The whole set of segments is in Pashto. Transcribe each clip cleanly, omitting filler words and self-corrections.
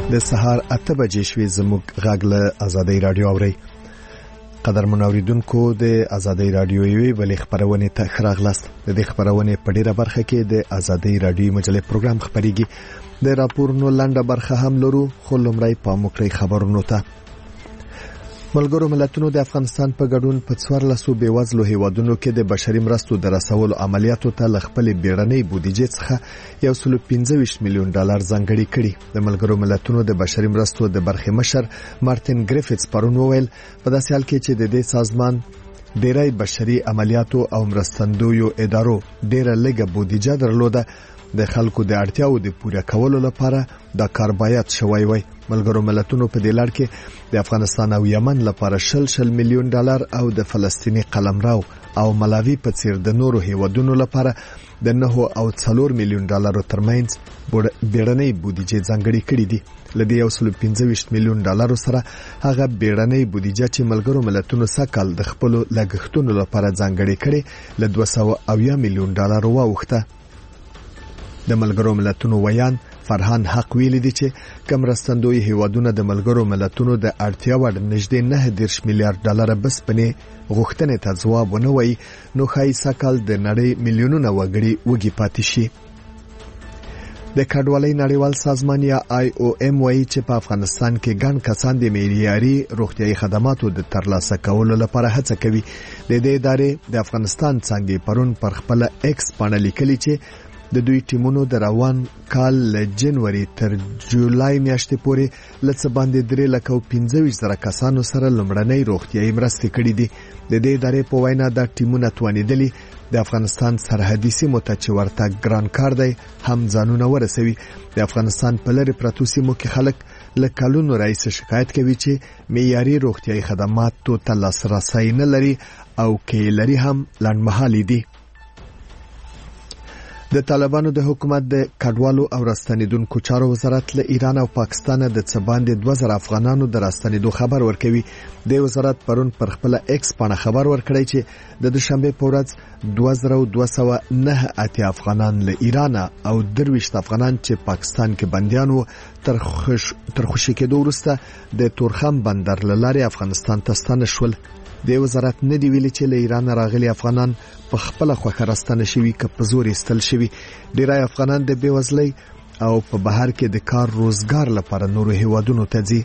د سهار 8 بجې شوې زموږ غږ له آزادۍ رادیو اوري. قدرمن اوریدونکو د آزادۍ رادیو یوې بلې خبرونه ته خراغلاست. د دې خبرونه په ډیره برخه کې د آزادۍ رادیو مجلې پروګرام خبريږي. د راپورونو لنډه برخه هم لرو، خو لومړی په مکرې خبرونو ته. ملګرو ملتونو د افغانستان په ګډون په 14 بیوزلو هیوادونو کې د بشري مرستو د رسولو عملیاتو ته لخپل بیړنۍ بودیجې څخه $125 میلیون ځانګړي کړي. د ملګرو ملتونو د بشري مرستو د برخې مشر مارټین ګریفټس پرون وویل په داسې حال کې چې د دې سازمان ډیری بشري عملیاتو او مرستندویو ادارو ډیره لږه بودیجه درلوده، د خلکو د اړتیاو د پوره کولو لپاره دا کار باید شوی وي. ملګرو ملتونو په دې لړ کې د افغانستان او یمن لپاره $60 میلیون او د فلسطینی قلمرو او ملاوی په څیر د نورو هیوادونو لپاره د $9 میلیون ترمنځ بیړنۍ بودیجه ځانګړي کړې دي. لدې $125 میلیون سره هغه بیړنۍ بودیجه چې ملګرو ملتونو سکهال د خپل لګښتونو لپاره ځانګړي کړي ل $200 میلیون واوښته. د ملګرو ملتونو ویان فرهان حق ویل دي چې کم رستندوی هیوادونه د ملګرو ملتونو د اړتیا وړ نږدې $9 میلیارډ بسپنې غوښتنې ته ځواب ونه وایي، نو ښایي سکهال د نړۍ میلیونونه وګړي وږي پاتې شي. د کډوالۍ نړیوال سازمان یا IOM وایي چې په افغانستان کې ګڼ کسان د معیاري روغتیايي خدماتو د ترلاسه کولو لپاره هڅه کوي. د دې ادارې د افغانستان څنګه پرون پر خپل ایکس باندې لیکلي چې د دوی ټیمونو د روان کال له جنوري تر جولای میاشتې پورې لڅ باندې 3,25,000 کسانو سره لمړنۍ روغتیايي مرستې کړې دي. د دې ادارې په وینا دا ټیمونه توانیدلي د افغانستان سرحدي سیمو ته چې ورته ګران کار دی هم ځانونه ورسوي. د افغانستان په لری پرتو سیمو کې خلک له کلونو راځي شکایت کوي چې معیاري روغتیايي خدماتو ته لاسرسي نه لري او کې لري هم لنډمهالي دي. د طالبانو د حکومت د کډوالو او راستنیدونکو چارو وزارت له ایران او پاکستان د څه باندې 2000 افغانانو د راستنیدو خبر ورکوي. د وزارت پرون پر خپل ایکس باندې خبر ورکړی چې د دوشنبه په ورځ 2209 افغانان له ایران او 23 افغانان چې پاکستان کې بنديان وو تر خوشی کېدو وروسته د تورخم بندر لارې افغانستان ته ستانه شول. د وزارت نه دی ویلي چې له ایران راغلي افغانان په خپل خوخه راستنه شوي که په زور استل شوي. ډیری افغانان د بیوزلۍ او په بهر کې د کار روزګار لپاره نورو هیوادونو ته ځي.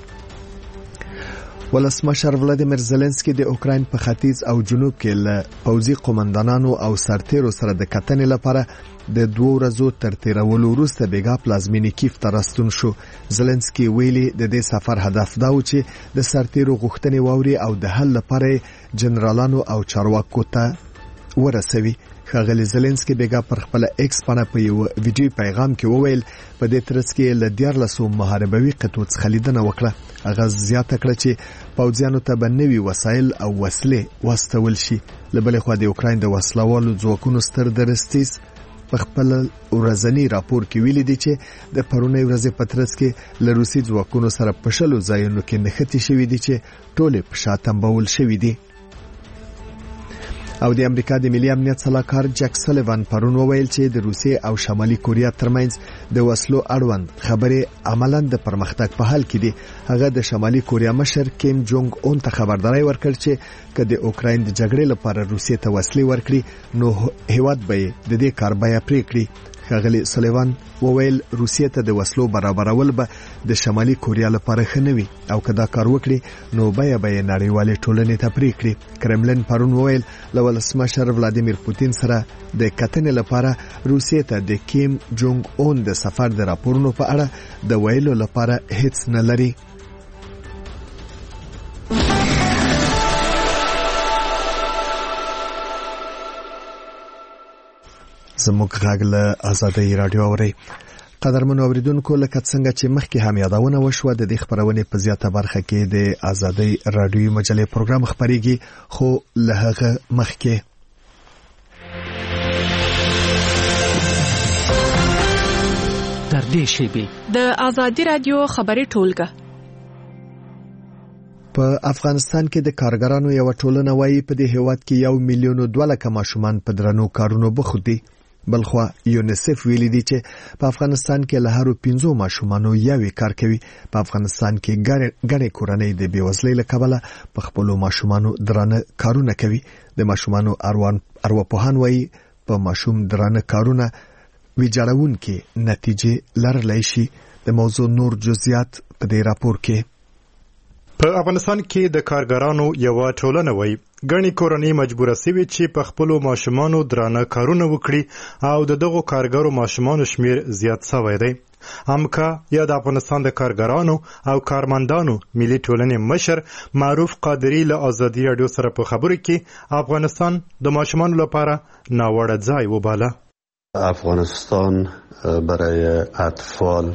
ولسمشر ولادیمیر زيلنسکي د اوکراین په ختیځ او جنوب کې له پوځي قومندانانو او سرتیرو سره د کتنې لپاره د 2 ورځو تر تیرولو وروسته بیګا پلازمینې کیف ته راستون شو. زيلنسکي ویلي د دې سفر هدف دا و چې د سرتیرو غوښتنې واوري او د حل لپاره جنرالانو او چارواکو ته ورسوي. ښاغلي زيلنسکي بیګا پر خپل ایکس باندې په یو ویډیو پیغام کې وویل په دې ترڅ کې له 14 محاربوي قطو څخه لیدنه وکړه. هغه زیاته کړه چې پوځیانو ته به نوي وسایل او وسلې واستول شي. له بلې خوا د اوکراین د وسلوالو ځواکونو ستر درستیز په خپل ورځنی راپور کې ویلي دي چې د پرونی ورځې په ترڅ کې له روسي ځواکونو سره په شلو ځایونو کې نښتې شوې دي چې ټول په شاتم بول شوې دي. او د امریکا د ملي امنیت صلاحکار جک سلیوان پرون وویل چې د روسیې او شمالي کوریا ترمنځ د وسلو اړوند خبرې عملاً د پرمختګ په حال کې دي. هغه د شمالي کوریا مشر کیم جونګ اون ته خبرداري ورکړ چې که د اوکراین د جګړې لپاره روسیې ته وسلې ورکړي نو هیواد به د دې کار بیا پرې کړي. ښاغلي سلیوان وویل روسیې ته د وسلو برابرول به د شمالي کوریا لپاره ښه نه وي او که دا کار وکړي نو بیا به نړیوالې ټولنې ته پرې کړي. کرملن پرون وویل له ولسمشر ولادیمیر پوتین سره د کتنې لپاره روسیې ته د کیم جونګ اون د سفر د راپورونو په اړه د ویلو لپاره هیڅ نه لري. زموږ غږ له آزادۍ رادیو اوري. قدرمن اوریدونکو لکه څنګه چې مخکې هم یادونه وشوه د دې خبرونه په زیاته برخه کې د آزادۍ رادیو مجلې پروګرام خبريږي، خو له هغه مخکې تر دې شی د آزادۍ رادیو خبري ټولګه په افغانستان کې د کارګرانو یو ټولنه وایي په دې هیواد کې 1,200,000 ماشومان په درنو کارونو بوخت دي. بلخوا یونیسف ویلي دی چې په افغانستان کې له هر 15 ماشومانو یوې کار کوي. په افغانستان کې ګڼې کورنۍ د بیوزلۍ له کبله په خپل ماشومانو درانه کارونه کوي. د ماشومانو ارواپوهان وایي په ماشوم درانه کارونه ویجاړونکې نتیجې لرلی شي. د موضوع نور جزئیات په دې راپور کې. په افغانستان کې د کارګرانو یو ټولنه وایي ګڼې کورنۍ مجبوره سوي چې په خپلو ماشومانو درانه کارونه وکړي او د دغو کارګرو ماشومانو شمیر زیات شوی دی. امکا یا د افغانستان د کارګرانو او کارمندانو ملي ټولنې مشر معروف قادری له ازادي رادیو سره په خبرو کې افغانستان د ماشومانو لپاره ناوړه ځای وباله. افغانستان برای اطفال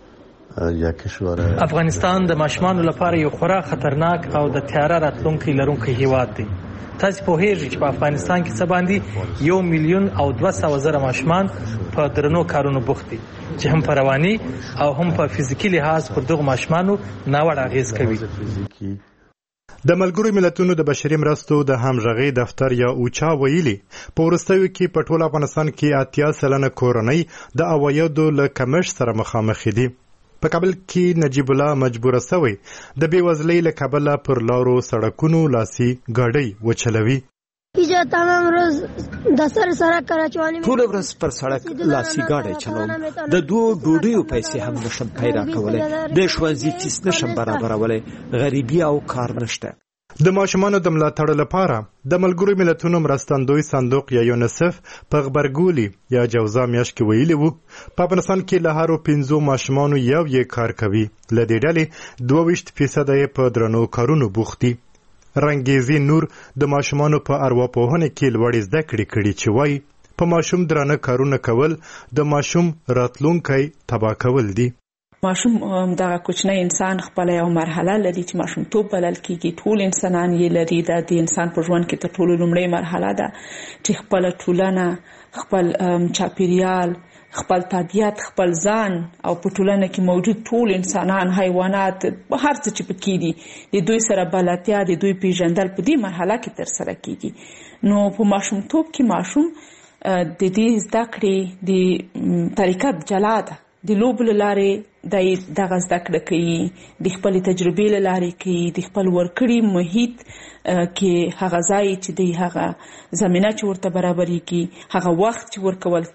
افغانستان د ماشومانو لپاره یو خورا خطرناک او د تیاره راتلونکي لرونکی هیواد دی. تاسو په هیڅ چې په افغانستان کې څه باندې 1,200,000 ماشومان په درنو کارونو بوخت دي چې هم په رواني او هم په فزیکي لحاظ پر دغه ماشومانو ناوړه اغیز کوي. د ملګرو ملتونو د بشري مرستو د همغږي دفتر یا اوچا ویلي په وروستیو کې په ټول افغانستان کې 80% کورنۍ د عوایدو له کمښت سره مخامخ دي. په کابل کې نجیب الله مجبور شوی د بیوزلۍ له کبله پر لارو سړکونو لاسي ګاډۍ وچلوي. ټول ورځ پر سړک لاسي ګاډۍ چلوم. د دوه ډوډیو پیسې هم نشم پیدا کولی. د ښوونځي فیس نشم برابرولی. غریبي او کار نشته. د ماشومانو د ملاتړ لپاره د ملګرو ملتونو مرستندوی صندوق یا یونیسف په غبرګولي یا جوزا میاشت کې ویلي وو په افغانستان کې له هر 15 ماشومانو یو یې کار کوي. له دې ډلې 22% یې په درنو کارونو بوخت دي. رنګیزي نور د ماشومانو په ارواپوهنه کې لوړې زده کړې چې وایي په ماشوم درانه کارونه کول د ماشوم راتلونکی تباه کول دي. ماشوم دغه کوچنی انسان خپل یو مرحله لري چې ماشومتوب بلل کېږي. ټول انسانان یې لري. د انسان په ژوند کې تر ټولو لومړۍ مرحله ده چې خپل ټولنه، خپل چاپیریال، خپل طبیعت، خپل ځان او په ټولنه کې موجود ټول انسانان، حیوانات، هر څه چې پکې دي د دوی سره بلدتیا، د دوی پیژندل په دې مرحله کې ترسره کېږي. نو په ماشومتوب کې ماشوم د دې زده کړې د طریقه جلا ده. د لوبو له لارې دغه زده کړه کوي، د خپلې تجربې له لارې کوي، د خپل ورکړي محیط کې هغه ځای چې دی، هغه زمینه چې ورته برابرېږي، هغه وخت چې ورکول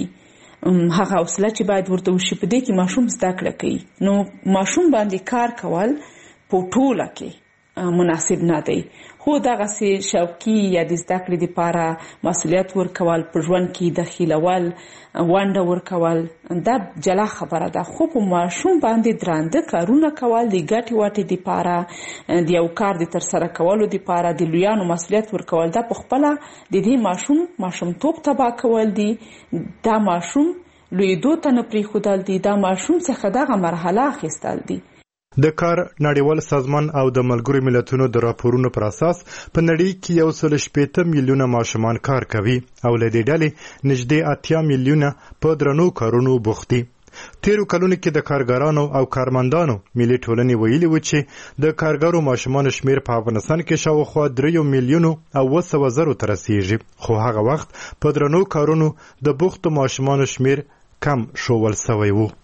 کېږي، هغه حوصله چې باید ورته وشي، په دې کې ماشوم زده کړه کوي. نو ماشوم باندې کار کول په ټوله کې مناسب نه دی. خو دغسې شوقي یا د زده کړې دپاره مسؤلیت ورکول، په ژوند کې دخیلول، ونډه ورکول، دا جلا خبره ده. خو په ماشوم باندې درانده کارونه کول، د ګټې واټې دپاره، د یو کار د ترسره کولو دپاره د لویانو مسؤلیت ورکول، دا په خپله د دې ماشومتوب تباه کول دي. دا ماشوم لویدو ته نه پرېښودل دي. دا ماشوم څخه دغه مرحله اخیستل دي. د کار نړیوال سازمان او د ملګرو ملتونو د راپورونو پر اساس په نړۍ کې 1.8 میلیونه ماشومان کار کوي او له دې ډلې نږدې 8 میلیونه په درنو کارونو بوخت دي. تیرو کلونو کې د کارګرانو او کارمندانو ملي ټولنې ویلي و چې د کارګرو ماشومانو شمیر په افغانستان کې شاوخوا 3 میلیونو او 700,000 ته رسیږي. خو هغه وخت په درنو کارونو د بوختو ماشومانو شمیر کم شوول شوی وو.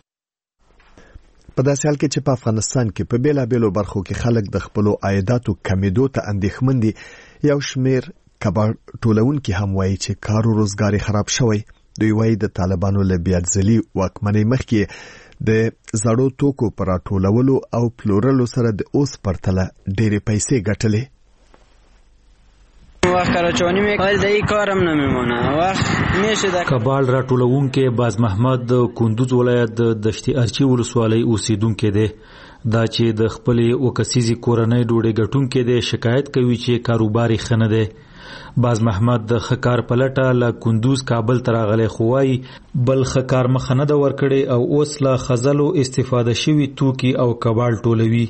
په داسې حال کې چې په افغانستان کې په بیلابیلو برخو کې خلک د خپلو عایداتو کمیدو ته اندېښمن دي، یو شمیر کباړ ټولونکي هم وایي چې کار او روزګار خراب شوی. دوی وایي د طالبانو له بیعدالتۍ واکمنۍ مخکې د زړو توکو پر راټولولو او پلورلو سره د اوس پرتله ډېرې پیسې ګټلې. وقت کراچوانی میکنه در این کارم نمیمونه. وقت میشه در کبال راټولونکي باز محمد د کندوز ولایت د دشتي ارچي ولسوالۍ اوسیدونکو دی. دا چې د خپلې وکسیزي کورنۍ ډوډۍ ګټونکو دی شکایت کوي چې کاروبار یې ښه نه دی. باز محمد د خکار پلټه له کندوز کابل ته راغلی، خو وایي بل خکار مخه نه ده ورکړې او اوس له خزلو استفاده شوي توکي او کبال ټولوي.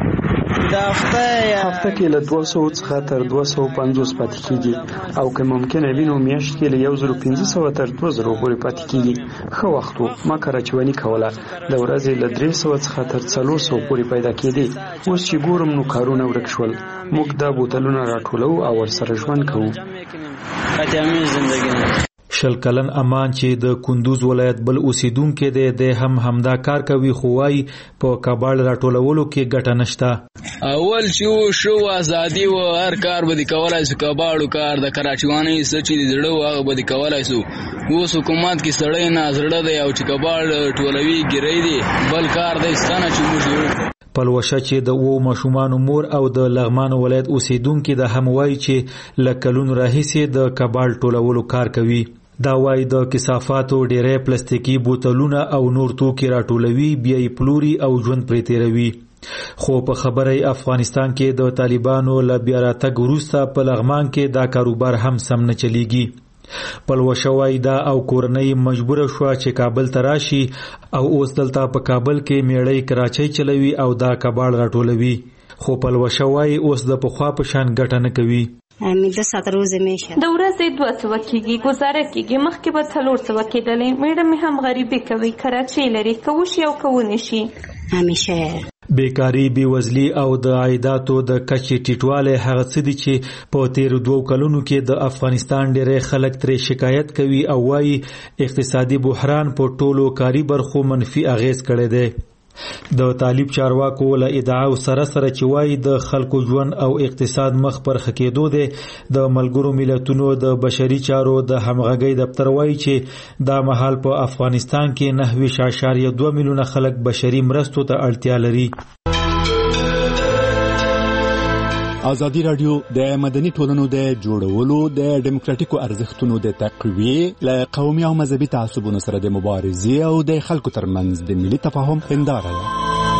هفته کې له 200 څخه تر 250 پاتې کېږي او که ممکنه وینو میاشت کې له 1500 تر 2000 پورې پاتې کېږي. ښه وخت و ما کراچواني کوله، د ورځې له 300 څخه تر 400 پورې پیدا کېدې. اوس چې ګورم نو کارونه ورک شول. موږ دا بوتلونه راټولو او ورسره ژوند کوو. شل کلن امان چې د کندوز ولایت بل اوسیدونکو دی د همدا کار کوي خو وايي په کابل راټولولو کې ګټه نشته. اول چې شو ازادي و هر کار به کولای شو کابل کار د کراچواني سچې زړه هغه به کولای شو. اوس حکومت کې سړی نه زړه دی او چې کابل ټولوي ګری دی بل کار دی ستانه چې موږ پلوشه چې د وو ماشومان مور او د لغمان ولایت اوسیدونکو د هموای چې لکلون راهیسه د کابل ټولولو کار کوي. دا وای د کثافاتو ډیره پلاستیکي بوتلونه او نور توکي راټولوي بیا یې پلوري او ژوند پرې تیروي. خو په خبره افغانستان کې د طالبانو له بیا راتګ وروسته په لغمان کې دا کاروبار هم سم نه چلیږي. پلوشه وای دا او کورنۍ مجبور شو چې کابل ته راشي او اوس دلته په کابل کې میړی کراچۍ چلوي او دا کابل راټولوي. خو پلوشه وای اوس د پخوا په شان ګټه نه کوي. د 7 ورځې میشه د ورځې 200 کېږي گزاره کېږي مخکې به 400 کېدلې میډم هم غریبي کوي کراچۍ لري کوشي او کوونی شي همیشه بیکاری بیوزلی او د عایداتو د کچې ټیټواله هغه څه دي چې په تیر 2 کلونو کې د افغانستان ډېر خلک ترې شکایت کوي او وايي اقتصادي بحران په ټولو کاری برخو منفي اغیز کړی دی. د طالب چارواکو له ادعا سره چې وایي د خلکو ژوند او اقتصاد مخ پر خکېدو دی. د ملګرو ملتونو د بشري چارو د همغږۍ دفتر وایي چې دا مهال په افغانستان کې 9.2 میلیونه خلک بشري مرستو ته اړتیا لري. ازادي رادیو د مدني ټولنو د جوړولو د ډیموکراتیکو ارزښتونو د تقویې له قومي او مذهبي تعصبونو سره د مبارزې او د خلکو ترمنځ د ملي تفاهم هنداره ده.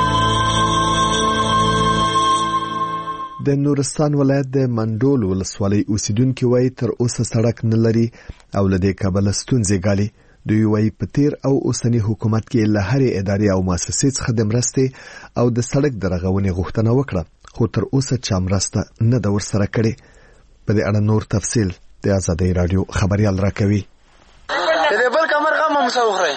د نورستان ولایت د منډول ولسوالۍ اوسیدونکو وایي تر اوسه سړک نه لري او له دې کبله ستونزې ګالي. دوی وایي په تیر او اوسنی حکومت کې له هرې ادارې او مؤسسې څخه د مرستې او د سړک د رغونې غوښتنه وکړه خو تر اوسه چا مرسته نه ده ورسره کړې. په دې اړه نور تفصیل د آزادۍ رادیو خبريال راکوي. دې بل کمر غم مسوخري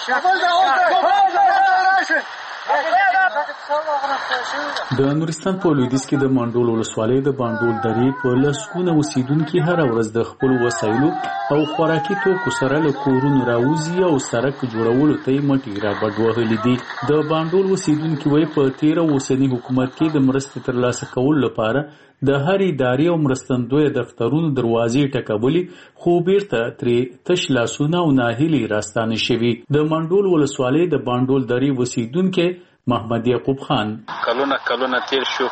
د نورستان په لویدیځ کې د منډول ولسوالۍ د باندول درې په لسګونه اوسیدونکو هر ورځ د خپل وسایلو او خوراکي توکو سره له کورونو راوځي او سړک جوړولو ته یې مټې رابډ وهلې دي. د باندول اوسیدونکو وایي په تیر اوسنی حکومت کې د مرستې ترلاسه کولو لپاره د هر ادارې او مرستندوی دفترونو دروازې ټکولې خو بیرته ترې تش لاسونه او ناهیلي راستانه شوي. د منډول ولسوالۍ د باندول درې اوسیدونکو محمد یعقوب خان کلونه تیر شو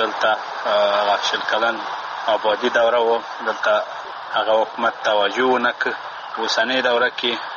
دلته شل کلن آبادی دوره و دلته هغه حکومت توجه نه کړ. اوسنۍ دوره کې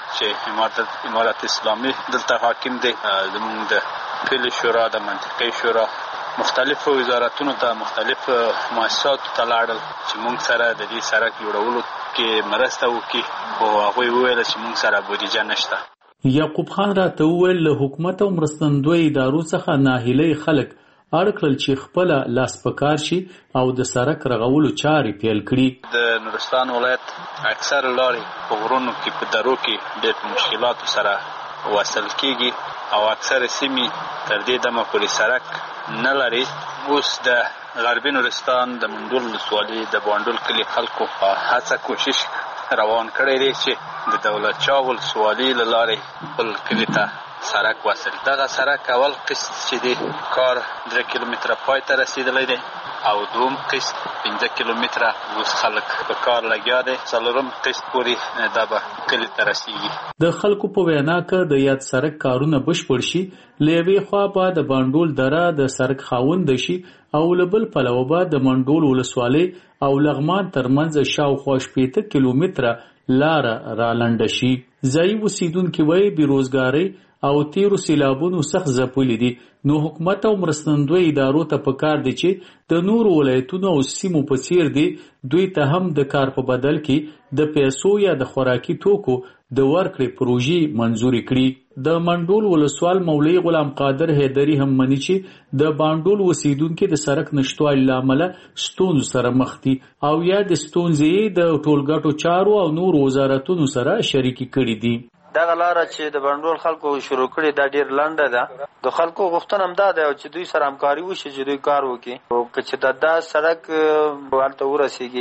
چې امارت اسلامي دلته حاکم دی زموږ د کلي شورا د منطقې شورا مختلفو وزارتونو ته مختلف مؤسساتو ته لاړل چې موږ سره د دې سړک جوړولو کې مرسته وکړي خو هغوی وویل چې موږ سره بودیجه نشته. یعقوب خان راته وویل له حکومت او مرستندوی ادارو څخه ناهیلي خلک اړ کړل چې خپل لاس پکار شي او د سړک رغولو چارې پیل کړي. د نورستان ولایت اکثر لارې په غرونو کې په درو کې ډېر مشکلاتو سره وصل کیږي او اکثر سیمې تر دې دمه پورې سړک نه لري. اوس د غربي نورستان د منډول ولسوالۍ د باندول کلي خلکو هڅه کوشش روان کړی دی چې د دولت شاه ولسوالۍ له لارې خپل کلي ته سړک وصل. دغه سړک اول قسط چې دی کار 3 کیلومتره پای ته رسیدلی دی او دوم قسط 15 کیلومتره اوس خلک په کار لګیا دی. څلورم قسط پورې دا به کلي ته رسیږي. د خلکو په وینا که د یاد سړک کارونه بشپړ شي له یوې خوا به د باندول دره د سړک خاوند شي او له بل پلوه به د منډول ولسوالۍ او لغمان ترمنځ شاوخوا 18 کیلومتره لاره را لنډه شي. ځایي اوسیدونکي وایي بېروزګارۍ او تیرو سیلابونو سخت ځپلي دي نو حکومت او مرستندوی ادارو ته پکار دي چې د نورو ولایتونو او سیمو په څیر دي دوی ته هم د کار په بدل کې د پیسو یا د خوراکي توکو د ورکړې پروژې منظوري کړي. د منډول ولسوال مولوي غلام قادر حیدري هم مني چې د باندول اوسیدونکو د سړک نشټوالي له امله ستونزو سره مخ دي او یا د ستونزې د ټولګټو چارو او نورو وزارتونو سره شریکي کړي دي. دغه لاره چې د باندول خلکو شروع کړي دا ډیر لنډه ده. د خلکو غوښتنه هم دا ده چې دوی سره همکاري وشي چې دوی کار وکړي او چې دا سړک ورته ورسیږي